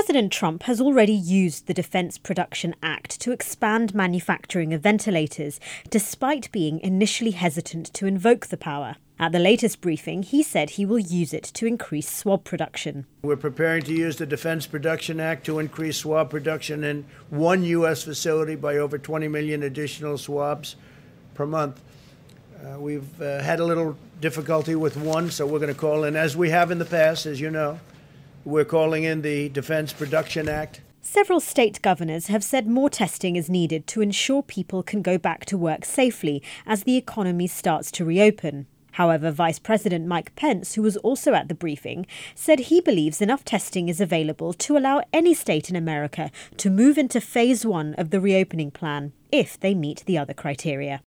President Trump has already used the Defense Production Act to expand manufacturing of ventilators, despite being initially hesitant to invoke the power. At the latest briefing, he said he will use it to increase swab production. We're preparing to use the Defense Production Act to increase swab production in one U.S. facility by over 20 million additional swabs per month. We've had a little difficulty with one, so we're going to call in, as we have in the past, as you know, we're calling in the Defense Production Act. Several state governors have said more testing is needed to ensure people can go back to work safely as the economy starts to reopen. However, Vice President Mike Pence, who was also at the briefing, said he believes enough testing is available to allow any state in America to move into phase 1 of the reopening plan if they meet the other criteria.